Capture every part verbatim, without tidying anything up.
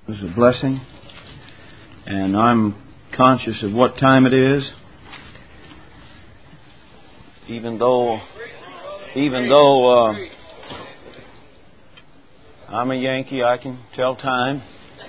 is a blessing, and I'm conscious of what time it is. Even though, even though uh, I'm a Yankee, I can tell time.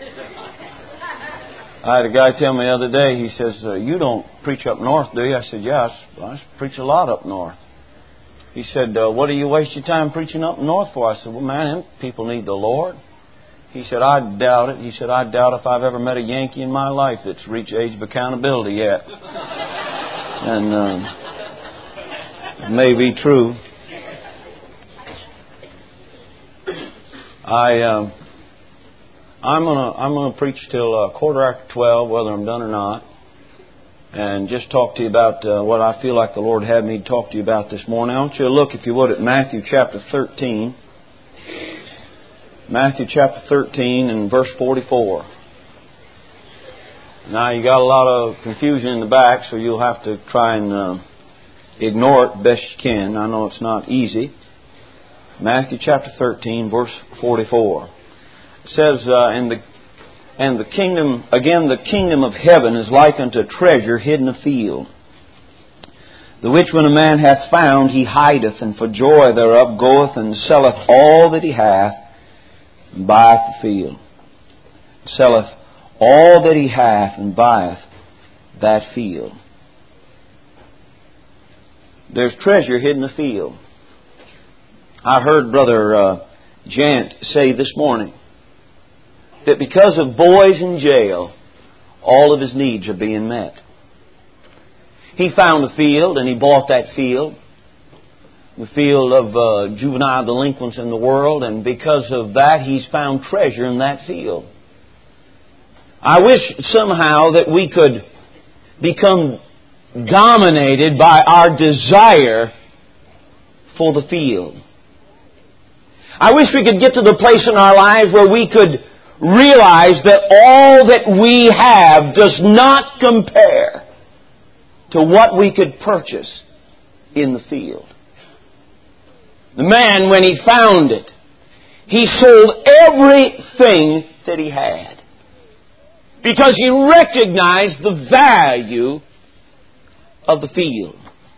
I had a guy tell me the other day, he says, uh, you don't preach up north, do you? I said, yeah, I, I preach a lot up north. He said, uh, what do you waste your time preaching up north for? I said, well, man, people need the Lord. He said, I doubt it. He said, I doubt if I've ever met a Yankee in my life that's reached age of accountability yet. And uh, it may be true. I, uh, I'm gonna I'm gonna preach till uh, quarter after twelve, whether I'm done or not, and just talk to you about uh, what I feel like the Lord had me talk to you about this morning. I want you to look, if you would, at Matthew chapter thirteen. Matthew chapter thirteen and verse forty-four. Now, you got a lot of confusion in the back, so you'll have to try and uh, ignore it best you can. I know it's not easy. Matthew chapter thirteen, verse forty-four. It says, uh, and the and the kingdom again the kingdom of heaven is like unto a treasure hid in a field, the which when a man hath found, he hideth, and for joy thereof goeth and selleth all that he hath, and buyeth the field. Selleth all that he hath, and buyeth that field. There's treasure hid in the field. I heard Brother uh, Jant say this morning that because of boys in jail, all of his needs are being met. He found a field and he bought that field, the field of uh, juvenile delinquents in the world, and because of that he's found treasure in that field. I wish somehow that we could become dominated by our desire for the field. I wish we could get to the place in our lives where we could realize that all that we have does not compare to what we could purchase in the field. The man, when he found it, he sold everything that he had because he recognized the value of the field.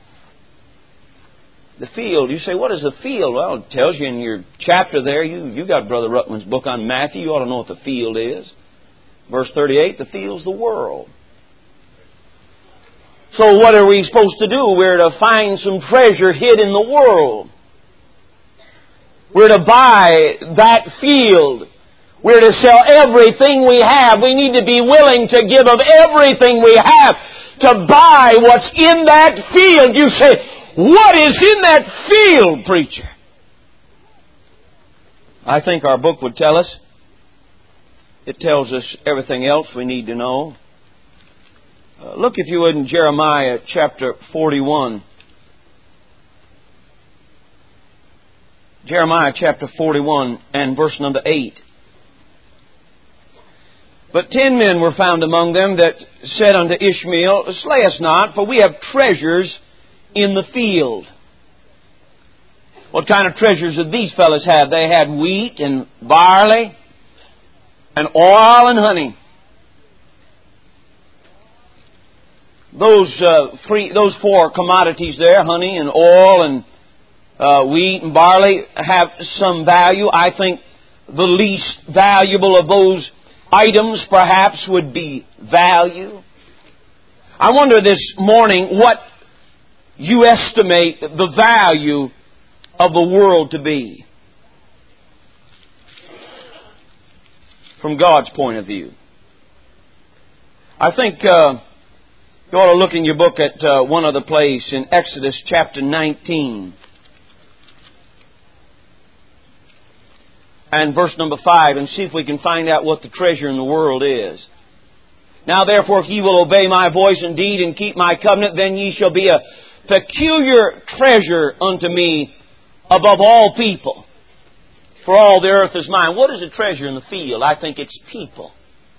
The field. You say, what is the field? Well, it tells you in your chapter there. You you got Brother Ruckman's book on Matthew. You ought to know what the field is. Verse thirty-eight, the field's the world. So what are we supposed to do? We're to find some treasure hid in the world. We're to buy that field. We're to sell everything we have. We need to be willing to give of everything we have to buy what's in that field. You say, what is in that field, preacher? I think our book would tell us. It tells us everything else we need to know. Uh, look, if you would, in Jeremiah chapter forty-one. Jeremiah chapter forty-one and verse number eight. But ten men were found among them that said unto Ishmael, slay us not, for we have treasures in the field. What kind of treasures did these fellows have? They had wheat and barley and oil and honey. Those uh, three, those four commodities there, honey and oil and uh, wheat and barley, have some value. I think the least valuable of those items perhaps would be value. I wonder this morning what you estimate the value of the world to be from God's point of view. I think uh, you ought to look in your book at uh, one other place in Exodus chapter nineteen and verse number five, and see if we can find out what the treasure in the world is. Now therefore, if ye will obey my voice indeed and keep my covenant, then ye shall be a peculiar treasure unto me above all people. For all the earth is mine. What is a treasure in the field? I think it's people.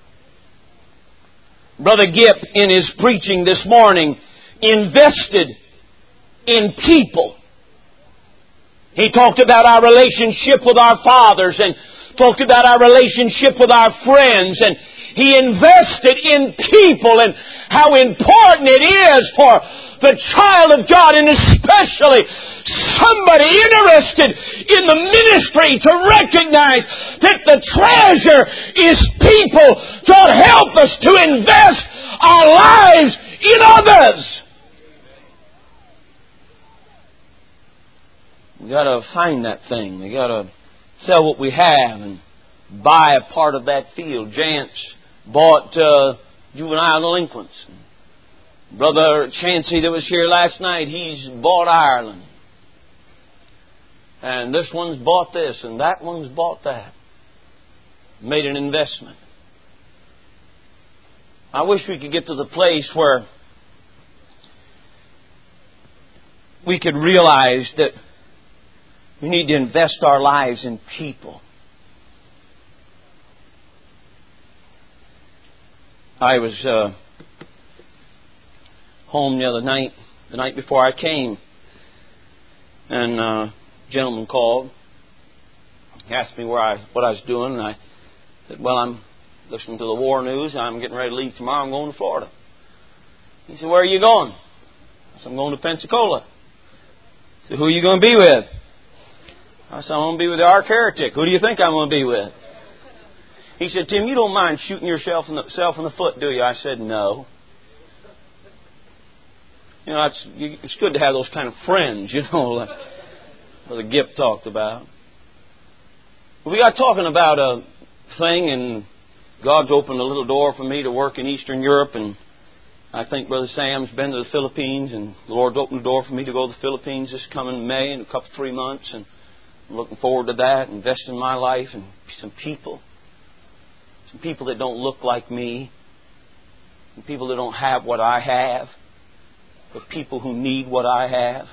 Brother Gipp, in his preaching this morning, invested in people. He talked about our relationship with our fathers and talked about our relationship with our friends, and he invested in people and how important it is for the child of God, and especially somebody interested in the ministry, to recognize that the treasure is people. God, help us to invest our lives in others. We got to find that thing. We got to sell what we have and buy a part of that field. Jance bought uh, juvenile delinquents. Brother Chancey that was here last night, he's bought Ireland. And this one's bought this and that one's bought that. Made an investment. I wish we could get to the place where we could realize that we need to invest our lives in people. I was uh, home the other night, the night before I came, and uh, a gentleman called. He asked me where I, what I was doing, and I said, well, I'm listening to the war news. I'm getting ready to leave tomorrow. I'm going to Florida. He said, where are you going? I said, I'm going to Pensacola. He said, who are you going to be with? I said, I'm going to be with the Ark Heretic. Who do you think I'm going to be with? He said, Tim, you don't mind shooting yourself in the, self in the foot, do you? I said, no. You know, it's, it's good to have those kind of friends, you know, like Brother Gipp talked about. We got talking about a thing, and God's opened a little door for me to work in Eastern Europe, and I think Brother Sam's been to the Philippines, and the Lord's opened the door for me to go to the Philippines this coming May in a couple, three months, and I'm looking forward to that, invest in my life and some people. Some people that don't look like me. Some people that don't have what I have. But people who need what I have.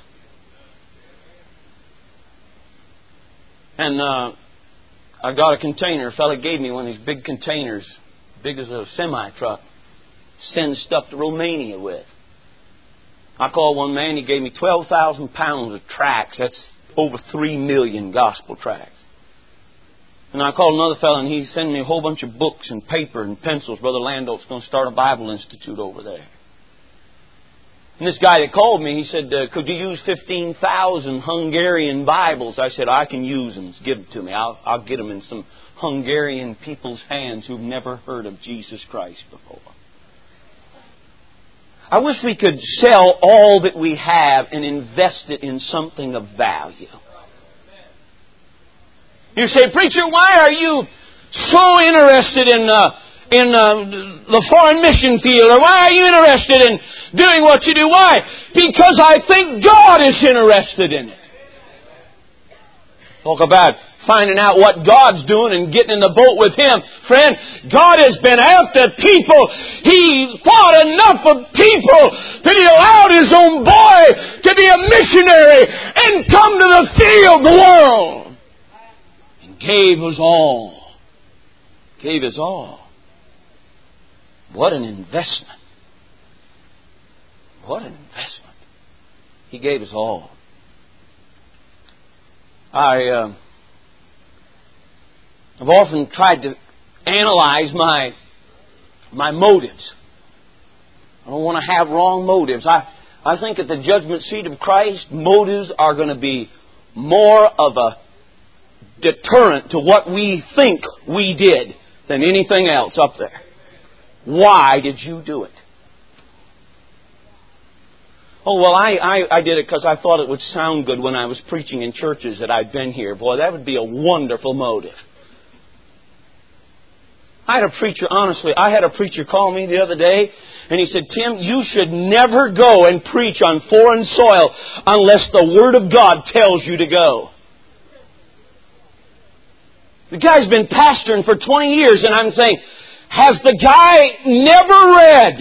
And uh, I got a container. A fella gave me one of these big containers, big as a semi-truck. Send stuff to Romania with. I called one man, he gave me twelve thousand pounds of tracts. That's over three million gospel tracts. And I called another fellow, and he sent me a whole bunch of books and paper and pencils. Brother Lando's going to start a Bible Institute over there. And this guy that called me, he said, uh, could you use fifteen thousand Hungarian Bibles? I said, I can use them. Give them to me. I'll, I'll get them in some Hungarian people's hands who've never heard of Jesus Christ before. I wish we could sell all that we have and invest it in something of value. You say, preacher, why are you so interested in uh, in uh, the foreign mission field? Or why are you interested in doing what you do? Why? Because I think God is interested in it. Talk about finding out what God's doing and getting in the boat with Him. Friend, God has been after people. He fought enough of people that He allowed His own boy to be a missionary and come to the field, the world. And gave us all. Gave us all. What an investment. What an investment. He gave us all. I... Uh, I've often tried to analyze my my motives. I don't want to have wrong motives. I, I think at the judgment seat of Christ, motives are going to be more of a deterrent to what we think we did than anything else up there. Why did you do it? Oh, well, I, I, I did it because I thought it would sound good when I was preaching in churches that I'd been here. Boy, that would be a wonderful motive. I had a preacher, honestly, I had a preacher call me the other day, and he said, Tim, you should never go and preach on foreign soil unless the Word of God tells you to go. The guy's been pastoring for twenty years, and I'm saying, has the guy never read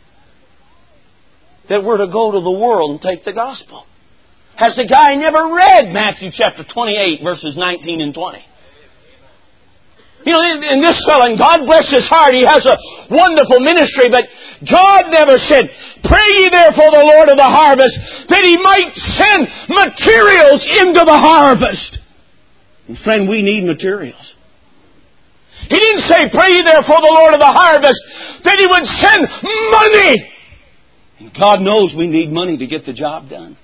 that we're to go to the world and take the gospel? Has the guy never read Matthew chapter twenty-eight, verses nineteen and twenty? You know, and this fellow, and God bless his heart, he has a wonderful ministry, but God never said, pray ye therefore the Lord of the harvest, that He might send materials into the harvest. And friend, we need materials. He didn't say, pray ye therefore the Lord of the harvest, that He would send money. And God knows we need money to get the job done.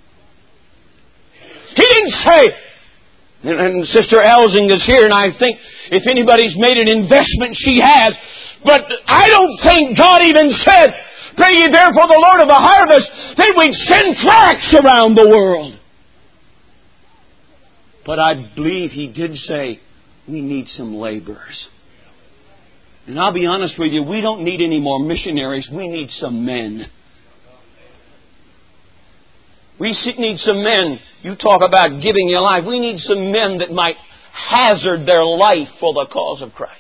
He didn't say, and Sister Elsing is here, and I think if anybody's made an investment, she has. But I don't think God even said, pray ye therefore the Lord of the harvest, that we'd send tracts around the world. But I believe He did say, we need some laborers. And I'll be honest with you, we don't need any more missionaries. We need some men. We need some men. You talk about giving your life. We need some men that might hazard their life for the cause of Christ.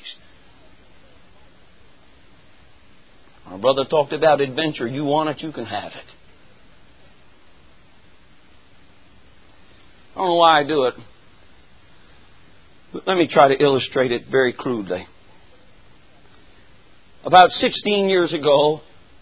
Our brother talked about adventure. You want it, you can have it. I don't know why I do it. But let me try to illustrate it very crudely. About sixteen years ago,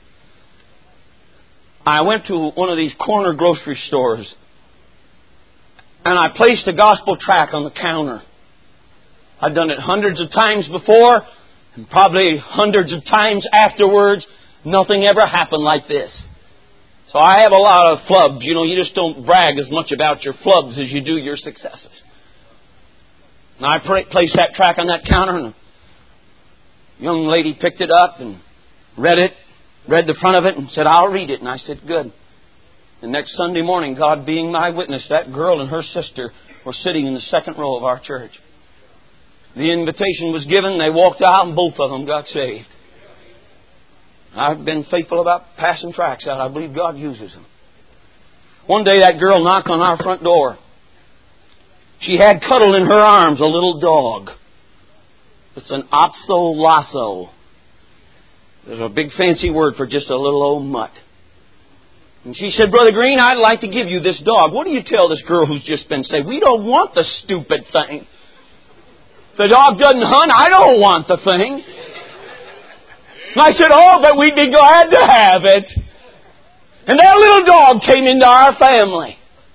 I went to one of these corner grocery stores and I placed a gospel tract on the counter. I'd done it hundreds of times before and probably hundreds of times afterwards. Nothing ever happened like this. So I have a lot of flubs. You know, you just don't brag as much about your flubs as you do your successes. And I placed that tract on that counter and a young lady picked it up and read it. Read the front of it and said, I'll read it. And I said, good. The next Sunday morning, God being my witness, that girl and her sister were sitting in the second row of our church. The invitation was given. They walked out and both of them got saved. I've been faithful about passing tracts out. I believe God uses them. One day that girl knocked on our front door. She had cuddled in her arms a little dog. It's an Otso Lasso. There's a big fancy word for just a little old mutt. And she said, Brother Green, I'd like to give you this dog. What do you tell this girl who's just been saved? We don't want the stupid thing. The dog doesn't hunt. I don't want the thing. And I said, oh, but we'd be glad to have it. And that little dog came into our family.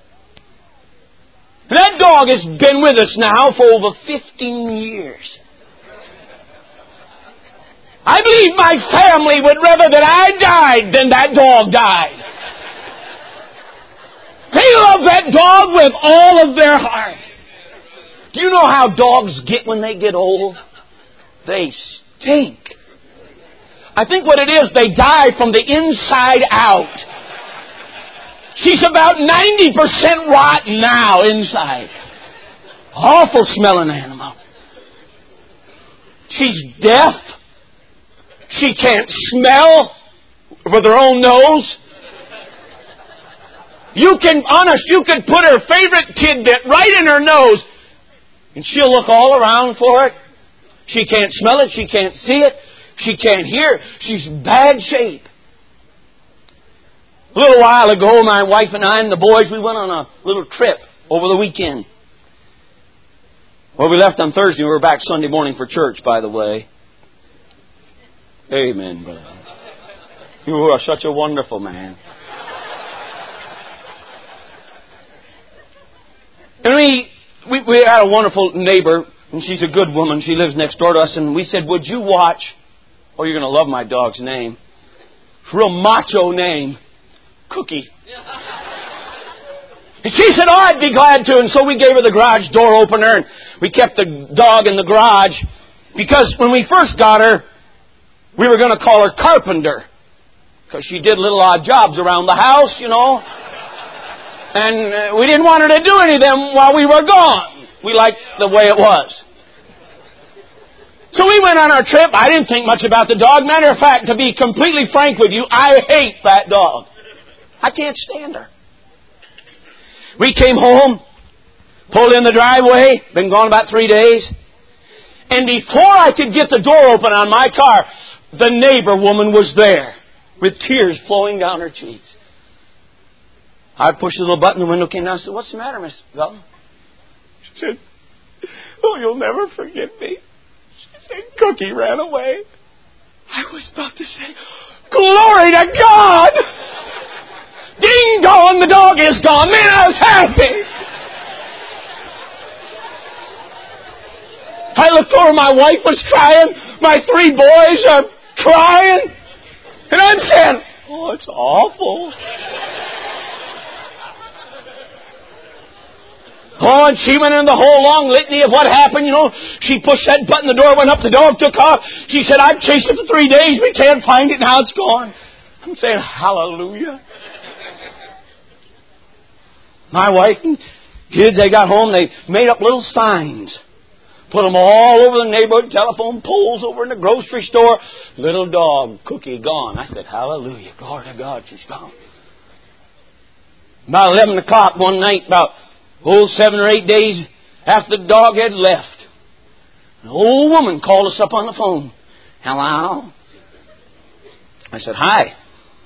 And that dog has been with us now for over fifteen years. I believe my family would rather that I died than that dog died. They love that dog with all of their heart. Do you know how dogs get when they get old? They stink. I think what it is, they die from the inside out. She's about ninety percent rotten now inside. Awful smelling animal. She's deaf. She can't smell with her own nose. You can, honest, you can put her favorite tidbit right in her nose and she'll look all around for it. She can't smell it. She can't see it. She can't hear. She's in bad shape. A little while ago, my wife and I and the boys, we went on a little trip over the weekend. Well, we left on Thursday. We were back Sunday morning for church, by the way. Amen, brother. You are such a wonderful man. And we, we we had a wonderful neighbor, and she's a good woman. She lives next door to us, and we said, would you watch? Oh, you're going to love my dog's name. Real macho name. Cookie. And she said, oh, I'd be glad to. And so we gave her the garage door opener, and we kept the dog in the garage. Because when we first got her, we were going to call her Carpenter. Because she did little odd jobs around the house, you know. And we didn't want her to do any of them while we were gone. We liked the way it was. So we went on our trip. I didn't think much about the dog. Matter of fact, to be completely frank with you, I hate that dog. I can't stand her. We came home, pulled in the driveway, been gone about three days. And before I could get the door open on my car, the neighbor woman was there with tears flowing down her cheeks. I pushed the little button, the window came down. I said, what's the matter, Miss Belton? She said, oh, you'll never forget me. She said, Cookie ran away. I was about to say, glory to God! Ding dong, the dog is gone. Man, I was happy. I looked over, my wife was crying. My three boys are crying. And I'm saying, oh, it's awful. Oh, and she went in the whole long litany of what happened, you know. She pushed that button, the door went up, the dog took off. She said, I've chased it for three days, we can't find it, now it's gone. I'm saying, hallelujah. My wife and kids, they got home, they made up little signs. Put them all over the neighborhood, telephone poles over in the grocery store. Little dog, Cookie, gone. I said, hallelujah, glory to God, she's gone. About eleven o'clock one night, about oh, seven or eight days after the dog had left, an old woman called us up on the phone. Hello? I said, hi.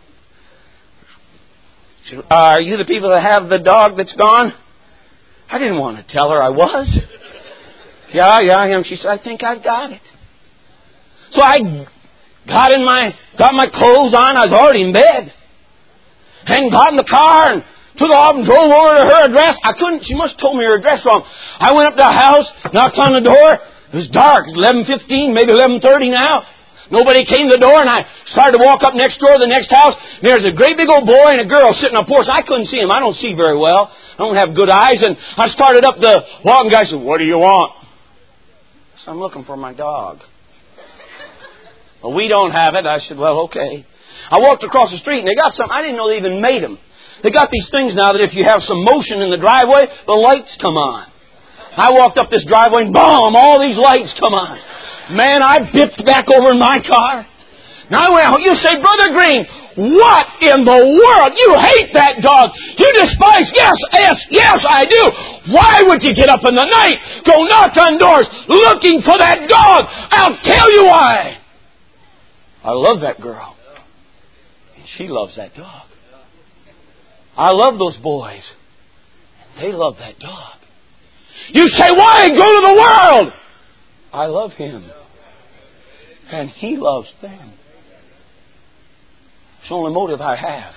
She said, are you the people that have the dog that's gone? I didn't want to tell her I was. Yeah, yeah, I am. She said, I think I've got it. So I got in my, got my clothes on. I was already in bed. And got in the car and took off and drove over to her address. I couldn't, she must have told me her address wrong. I went up to the house, knocked on the door. It was dark. It was eleven fifteen, maybe eleven thirty now. Nobody came to the door, and I started to walk up next door to the next house. There's a great big old boy and a girl sitting on the porch. I couldn't see him. I don't see very well. I don't have good eyes. And I started up the walk, and the guy said, what do you want? I said, I'm looking for my dog. Well, we don't have it. I said, well, okay. I walked across the street, and they got something. I didn't know they even made them. They got these things now that if you have some motion in the driveway, the lights come on. I walked up this driveway and boom, all these lights come on. Man, I bipped back over in my car. Now I went, you say, Brother Green, what in the world? You hate that dog. You despise. Yes, yes, yes, I do. Why would you get up in the night, go knock on doors looking for that dog? I'll tell you why. I love that girl. And she loves that dog. I love those boys. And they love that dog. You say, why go to the world? I love him. And he loves them. It's the only motive I have.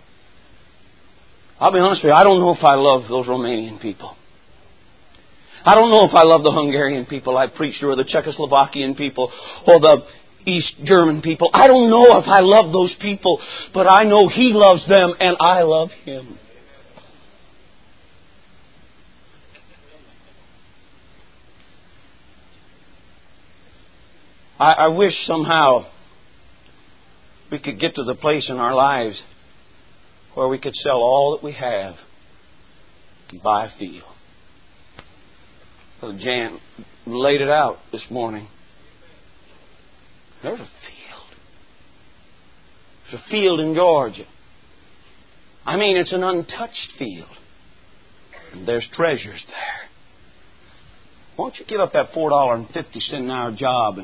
I'll be honest with you, I don't know if I love those Romanian people. I don't know if I love the Hungarian people I preached to, or the Czechoslovakian people, or the East German people. I don't know if I love those people, but I know he loves them and I love him. I, I wish somehow we could get to the place in our lives where we could sell all that we have and buy a field. Brother Jan laid it out this morning. There's a field. There's a field in Georgia. I mean, it's an untouched field. And there's treasures there. Why don't you give up that four dollars and fifty cents an hour job and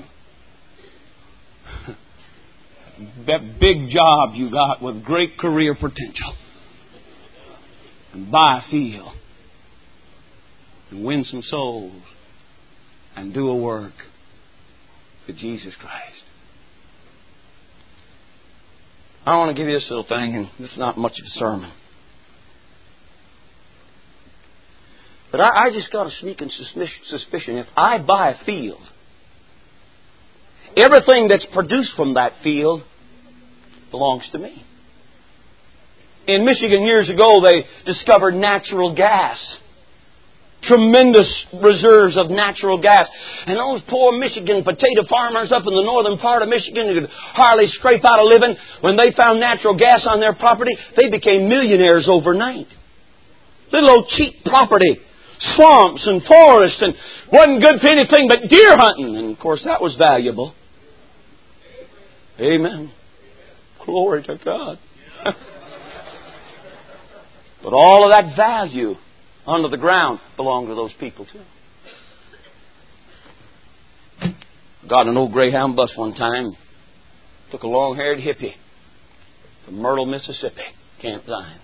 that big job you got with great career potential and buy a field and win some souls and do a work for Jesus Christ. I want to give you this little thing, and it's not much of a sermon. But I, I just got a sneaking suspicion if I buy a field, everything that's produced from that field belongs to me. In Michigan years ago, they discovered natural gas. Tremendous reserves of natural gas. And those poor Michigan potato farmers up in the northern part of Michigan who could hardly scrape out a living, when they found natural gas on their property, they became millionaires overnight. Little old cheap property. Swamps and forests, and wasn't good for anything but deer hunting. And of course that was valuable. Amen. Glory to God. But all of that value under the ground belonged to those people too. Got an old Greyhound bus one time. Took a long-haired hippie from Myrtle, Mississippi, Camp Zion.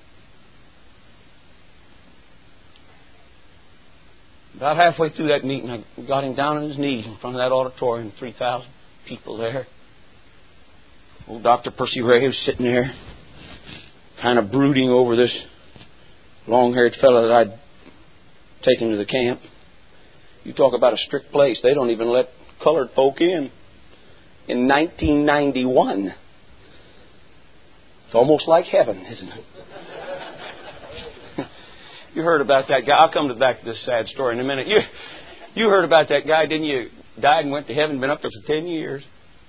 About halfway through that meeting, I got him down on his knees in front of that auditorium, three thousand people there. Old Doctor Percy Ray was sitting there, kind of brooding over this long-haired fellow that I'd taken to the camp. You talk about a strict place. They don't even let colored folk in. In nineteen ninety-one. It's almost like heaven, isn't it? You heard about that guy. I'll come back to this sad story in a minute. You, you heard about that guy, didn't you? Died and went to heaven, been up there for ten years.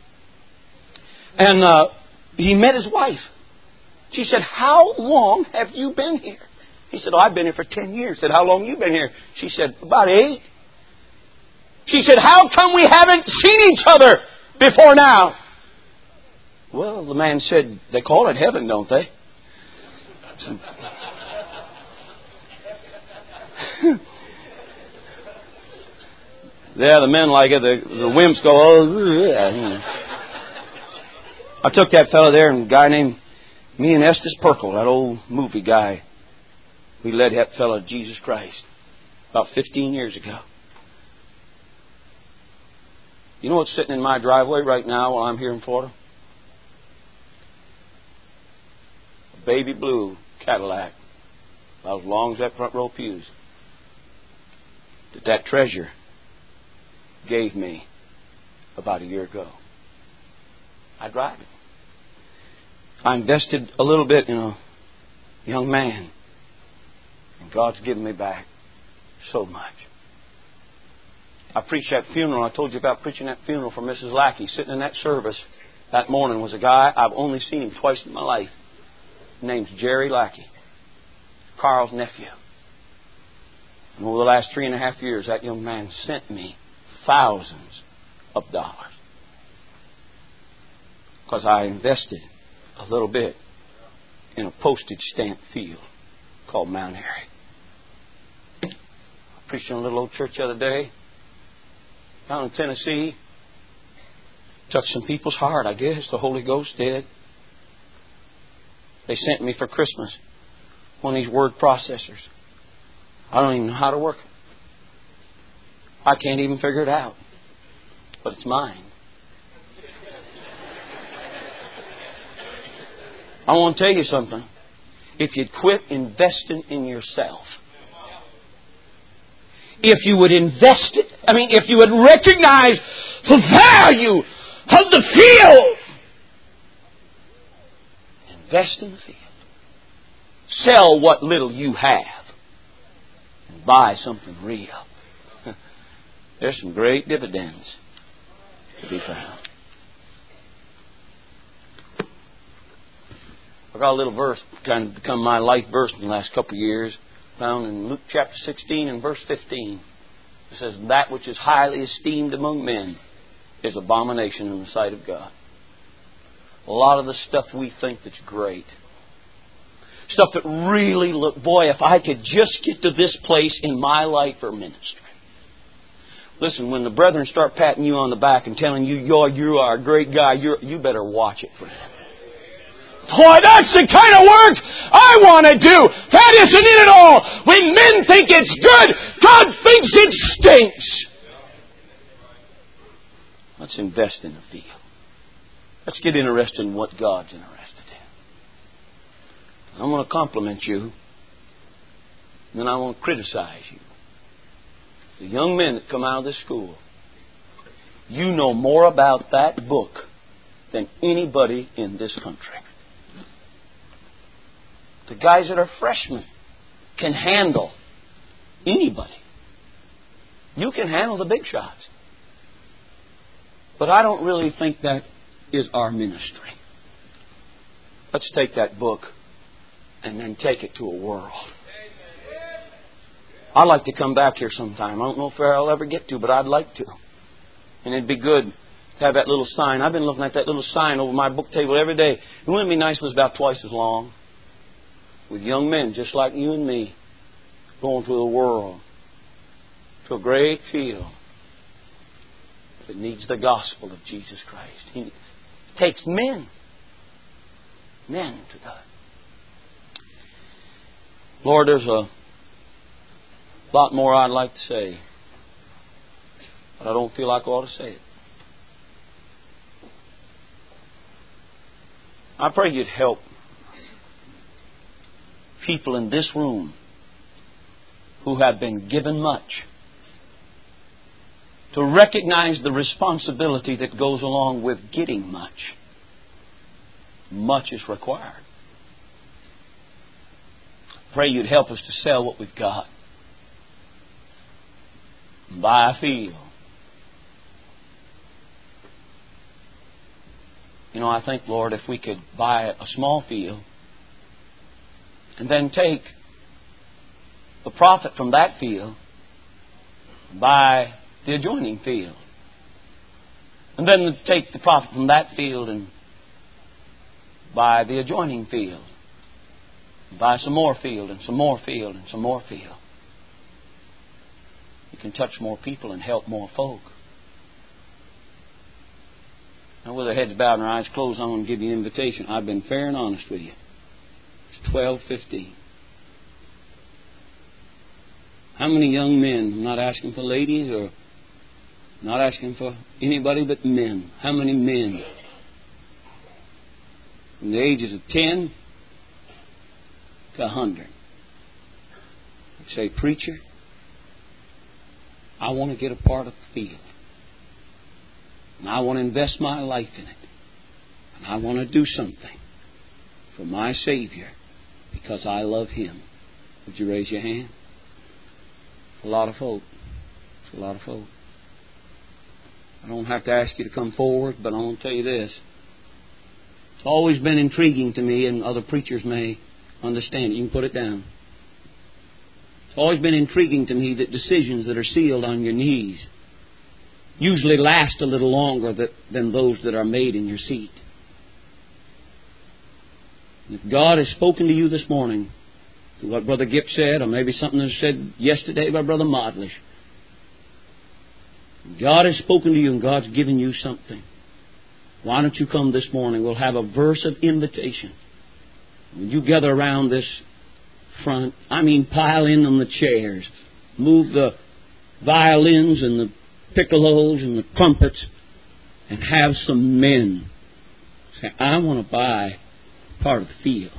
And uh, he met his wife. She said, "How long have you been here?" He said, "Oh, I've been here for ten years." Said, "How long have you been here?" She said, "About eight." She said, "How come we haven't seen each other before now?" Well, the man said, "They call it heaven, don't they?" Said, yeah, the men like it. The, the wimps go, "Oh, yeah." I took that fellow there, and a guy named me and Estes Perkle, that old movie guy, we led that fellow to Jesus Christ about fifteen years ago. You know what's sitting in my driveway right now while I'm here in Florida? A baby blue Cadillac, about as long as that front row pews, that that treasure gave me about a year ago. I drive it. I invested a little bit in a young man, and God's given me back so much. I preached that funeral. I told you about preaching that funeral for Missus Lackey. Sitting in that service that morning was a guy I've only seen him twice in my life. His name's Jerry Lackey, Carl's nephew. And over the last three and a half years, that young man sent me thousands of dollars because I invested a little bit in a postage stamp field called Mount Airy. I preached in a little old church the other day down in Tennessee. Touched some people's heart, I guess. The Holy Ghost did. They sent me for Christmas one of these word processors. I don't even know how to work it. I can't even figure it out. But it's mine. I want to tell you something. If you'd quit investing in yourself, if you would invest it, I mean, if you would recognize the value of the field, invest in the field. Sell what little you have and buy something real. There's some great dividends to be found. I got a little verse kind of become my life verse in the last couple of years, found in Luke chapter sixteen and verse fifteen. It says, "That which is highly esteemed among men is abomination in the sight of God." A lot of the stuff we think that's great, stuff that really look, boy, if I could just get to this place in my life or ministry. Listen, when the brethren start patting you on the back and telling you, "You're, you are a great guy," you're, you better watch it, friend. Boy, that's the kind of work I want to do. That isn't it at all. When men think it's good, God thinks it stinks. Let's invest in the field. Let's get interested in what God's interested in. I'm going to compliment you, and then I want to criticize you. The young men that come out of this school, you know more about that book than anybody in this country. The guys that are freshmen can handle anybody. You can handle the big shots. But I don't really think that is our ministry. Let's take that book and then take it to a world. I'd like to come back here sometime. I don't know if I'll ever get to, but I'd like to. And it'd be good to have that little sign. I've been looking at that little sign over my book table every day. And wouldn't it be nice if it was about twice as long? With young men just like you and me going to the world, to a great field that needs the gospel of Jesus Christ. He takes men, men to God. Lord, there's a lot more I'd like to say, but I don't feel like I ought to say it. I pray you'd help people in this room who have been given much to recognize the responsibility that goes along with getting much. Much is required. Pray you'd help us to sell what we've got. Buy a field. You know, I think, Lord, if we could buy a small field and then take the profit from that field, buy the adjoining field, and then take the profit from that field and buy the adjoining field, buy some more field and some more field and some more field. You can touch more people and help more folk. Now, with our heads bowed and our eyes closed, I want to give you an invitation. I've been fair and honest with you. It's twelve fifteen. How many young men, I'm not asking for ladies or not asking for anybody but men. How many men from the ages of ten to a hundred say, preacher, I want to get a part of the field. And I want to invest my life in it. And I want to do something for my Savior because I love Him. Would you raise your hand? It's a lot of folk. It's a lot of folk. I don't have to ask you to come forward, but I want to tell you this. It's always been intriguing to me, and other preachers may understand it. You can put it down. It's always been intriguing to me that decisions that are sealed on your knees usually last a little longer that, than those that are made in your seat. And if God has spoken to you this morning through what Brother Gipp said, or maybe something that was said yesterday by Brother Modlish, God has spoken to you and God's given you something. Why don't you come this morning? We'll have a verse of invitation. When you gather around this front, I mean pile in on the chairs, move the violins and the piccolos and the trumpets, and have some men say, I want to buy part of the field.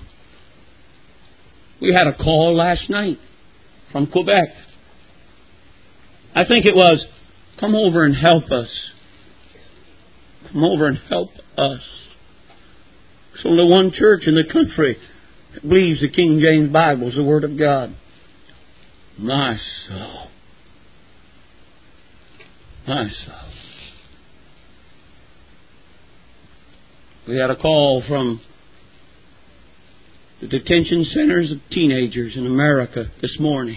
We had a call last night from Quebec. I think it was, come over and help us. Come over and help us. There's only one church in the country that believes the King James Bible is the Word of God. My soul. My soul. We had a call from the detention centers of teenagers in America this morning.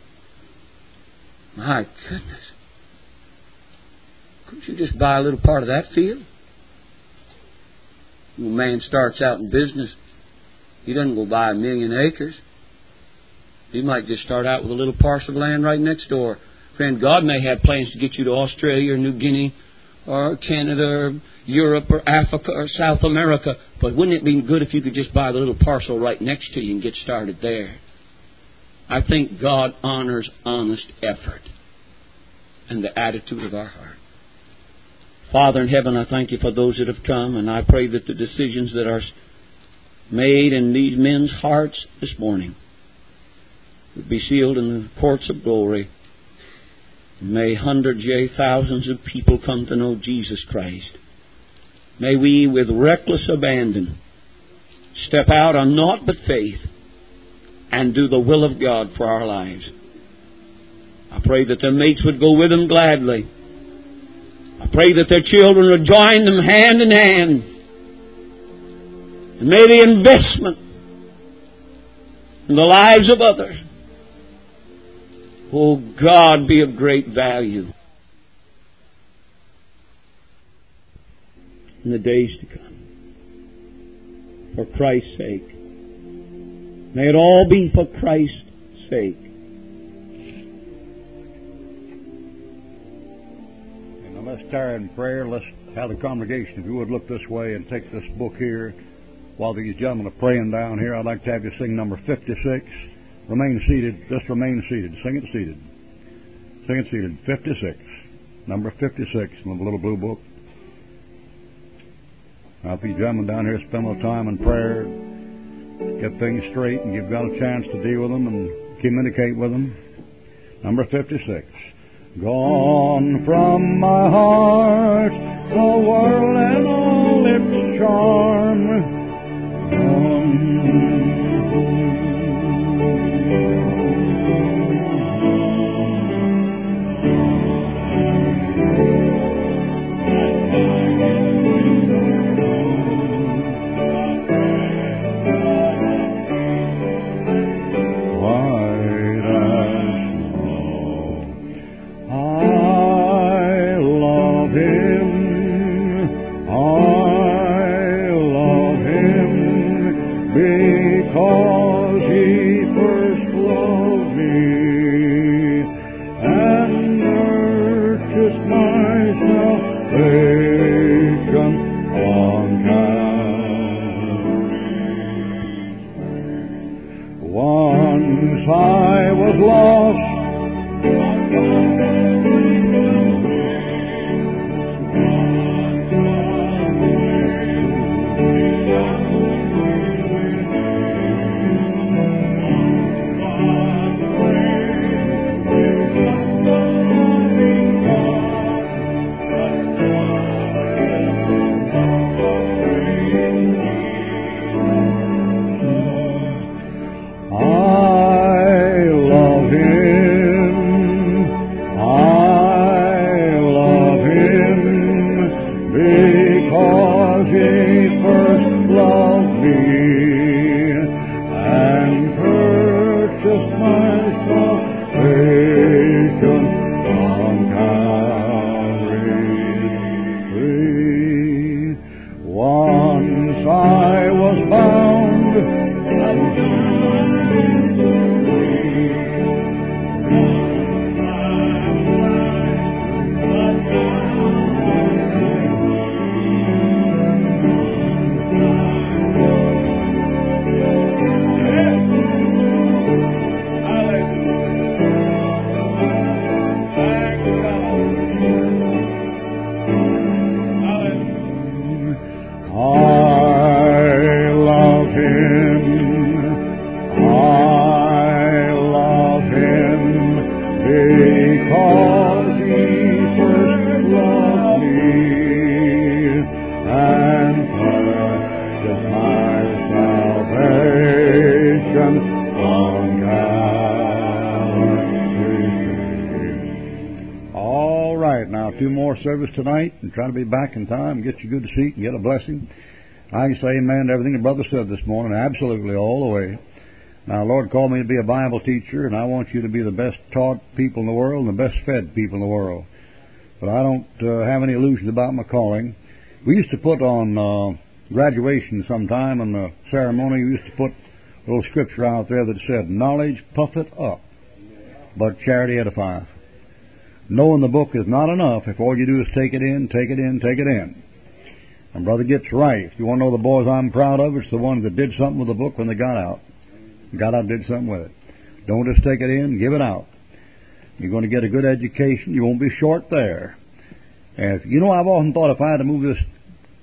My goodness. Couldn't you just buy a little part of that field? When a man starts out in business, he doesn't go buy a million acres. He might just start out with a little parcel of land right next door. Friend, God may have plans to get you to Australia or New Guinea or Canada or Europe or Africa or South America. But wouldn't it be good if you could just buy the little parcel right next to you and get started there? I think God honors honest effort and the attitude of our heart. Father in heaven, I thank you for those that have come, and I pray that the decisions that are made in these men's hearts this morning would be sealed in the courts of glory. May hundreds, yea, thousands of people come to know Jesus Christ. May we, with reckless abandon, step out on naught but faith and do the will of God for our lives. I pray that their mates would go with them gladly. I pray that their children would join them hand in hand. And may the investment in the lives of others, oh God, be of great value in the days to come. For Christ's sake. May it all be for Christ's sake. And now let's tarry in prayer. Let's have the congregation, if you would, look this way and take this book here. While these gentlemen are praying down here, I'd like to have you sing number fifty-six. Remain seated. Just remain seated. Sing it seated. Sing it seated. fifty-six. Number fifty-six in the little blue book. Now, if you gentlemen down here spend a little time in prayer, get things straight, and you've got a chance to deal with them and communicate with them. Number fifty-six. Gone from my heart the world and all its charm. Gone. Service tonight and try to be back in time and get you good to seat and get a blessing. I can say amen to everything the brother said this morning, absolutely all the way. Now, Lord called me to be a Bible teacher, and I want you to be the best taught people in the world and the best fed people in the world. But I don't uh, have any illusions about my calling. We used to put on uh, graduation sometime in the ceremony, we used to put a little scripture out there that said, knowledge puffeth up, but charity edifieth. Knowing the book is not enough if all you do is take it in, take it in, take it in. And brother gets right. If you want to know the boys I'm proud of, it's the ones that did something with the book when they got out. Got out and did something with it. Don't just take it in, give it out. You're going to get a good education. You won't be short there. And if, you know, I've often thought if I had to move this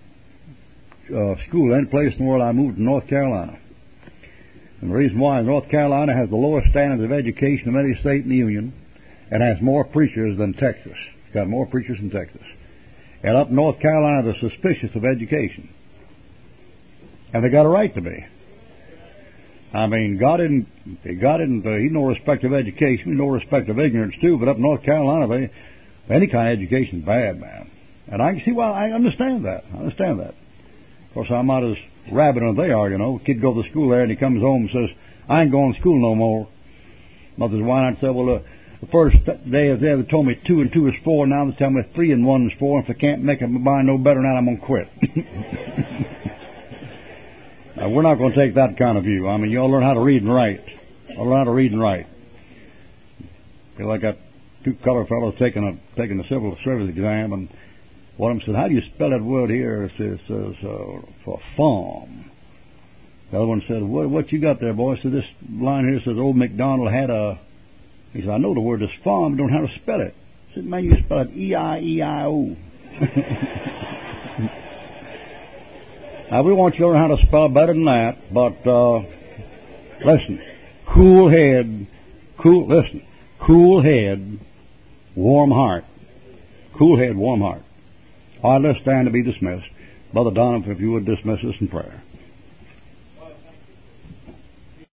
uh, school any place in the world, I moved to North Carolina. And the reason why North Carolina has the lowest standards of education of any state in the Union. And has more preachers than Texas. It's got more preachers than Texas. And up in North Carolina, they're suspicious of education. And they got a right to be. I mean, God didn't, God didn't, uh, He no respect of education, no respect of ignorance too, but up in North Carolina, they, any kind of education is bad, man. And I can see why, I understand that. I understand that. Of course, I'm not as rabid as they are, you know. Kid goes to school there and he comes home and says, I ain't going to school no more. Mother's why not say, well, uh, the first day I was there, they told me two and two is four. Now they tell me three and one is four. And if I can't make up my mind no better than that, I'm going to quit. Now, we're not going to take that kind of view. I mean, you all learn how to read and write. I'll learn how to read and write. Feel like I got two colored fellows taking a taking a civil service exam, and one of them said, "How do you spell that word here?" It says, says uh, for farm. The other one said, "What what you got there, boy?" I said, "This line here says Old MacDonald had a." He said, I know the word is farm, but don't know how to spell it. I said, man, you spell it E I E I O. Now, we want you to learn how to spell better than that, but, uh, listen, cool head, cool, listen, cool head warm heart. Cool head, warm heart. All right, let's stand to be dismissed. Brother Donovan, if you would dismiss us in prayer.